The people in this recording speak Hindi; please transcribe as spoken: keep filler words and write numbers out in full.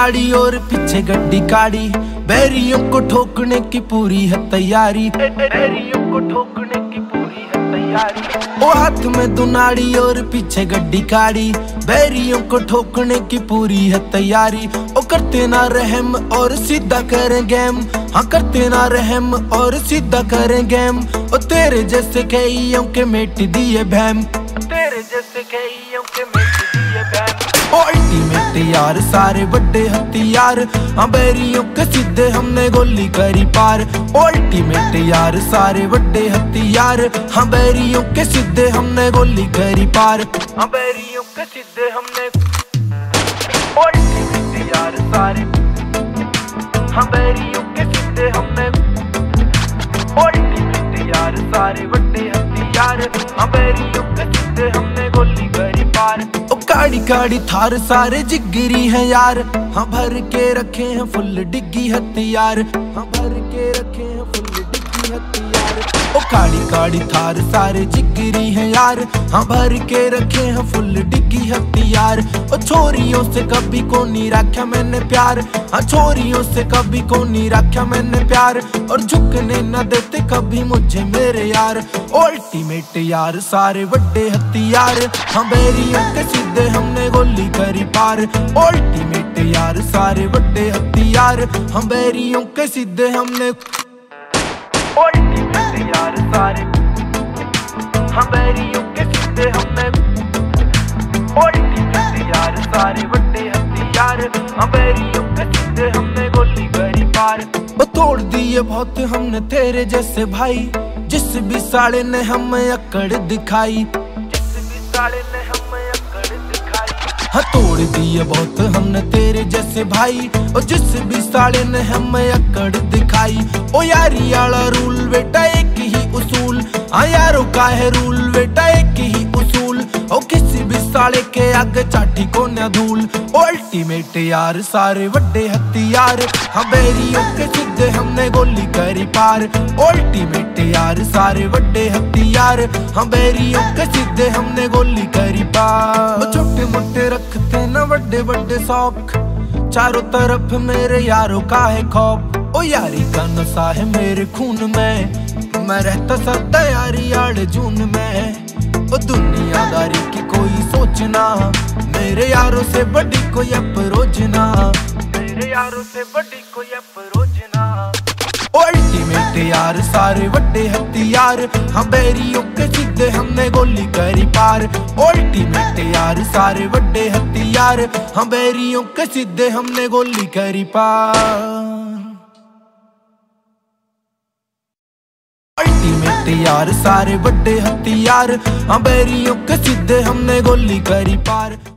दुनाड़ी और पीछे गड्डी काड़ी, बैरियों को ठोकने की पूरी है तैयारी, बैरियों को ठोकने की पूरी है तैयारी। ओ हाथ में दुनाड़ी और पीछे गड्डी काड़ी, बैरियों को ठोकने की पूरी है तैयारी। ओ करते ना रहम और सीधा करें गेम, हाँ करते ना रहम और सीधा करें गेम। ओ तेरे जैसे कईयों के मेट दिए भैम, तेरे जैसे कईयों के मेट दिए भैम। ओ अल्टीमेट यार सारे बड़े हथियार, हाँ बैरियों के सीधे हमने गोली करी पार। ओ अल्टीमेट यार सारे बड़े हथियार, हाँ बैरियों के सीधे हमने गोली करी पार, हाँ बैरियों के सीधे हमने। ओ अल्टीमेट यार सारे, हाँ बैरियों के सीधे हमने। ओ अल्टीमेट यार सारे बड़े हथियार, हाँ बैरियों के सीधे हमने गोली करी पार। ओ काड़ी काड़ी थार सारे जिगरी हैं यार, हाँ भर के रखे हैं फुल डिग्गी हथियार, हाँ भर के रखे हैं फुल डिग्गी हथियार। ओ काड़ी काड़ी थार सारे जिगरी हैं यार, हाँ भर के रखे हैं फुल डिग्गी हथियार। ओ छोरियों से कभी को नहीं रखा मैंने प्यार, हाँ छोरियों से कभी को नहीं रखा मैंने प्यार। और झुकने न देते कभी मुझे मेरे यार। ओ अल्टीमेट यार सारे बड़े हथियार, हाँ बैरियों के सीधे हमने गोली करी पार। ओ अल्टीमेट यार सारे बड़े हथियार, हाँ बैरियों के सीधे हमने। ओ अल्टीमेट यार सारे, हाँ बैरियों के सीधे हमने। ओ अल्टीमेट यार सारे बड़े हथियार, हाँ बैरियों के सीधे हमने गोली करी पार। वो तोड़ दिए बहुत हमने तेरे जैसे भाई, जिस भी साले ने हमें अकड़ दिखाई, जिस भी साले ने हमें अकड़ दिखाई। हाँ तोड़ दिए बहुत हमने तेरे जैसे भाई, और जिस भी साले ने हमें अकड़ दिखाई। ओ यारी आला रूल बेटा एक ही उसूल, हाँ यारों का है रूल बेटा एक ही उसूल। ओ किसी भी साले के आगे चाटी को न धूल। ओ अल्टीमेट यार सारे बड़े हथियार, हाँ बैरियों के सीधे हमने गोली करी पार। ओ अल्टीमेट यार सारे बड़े हथियार, हाँ बैरियों के सीधे हमने गोली करी पार। ओ छोटे मोटे रखते न बड़े बड़े शौक, चारों तरफ मेरे यारों का है खौफ। ओ यारी का नशा है मेरे खून में, मैं रहता सदा यारी आड़ जून में। ओ दुनियादारी की कोई सोचना, मेरे यारों से बड़ी कोई अप्रोच ना, मेरे यारों से बड़ी कोई अप्रोच ना। ओ अल्टीमेट यार सारे बड़े हथियार, हाँ बैरियों के सीधे हमने गोली करी पार। ओ अल्टीमेट यार सारे बड़े हथियार, हाँ बैरियों के सीधे हमने गोली करी पार। अल्टीमेट यार सारे बड़े हथियार, हाँ बैरियों के सीधे हमने गोली करी पार।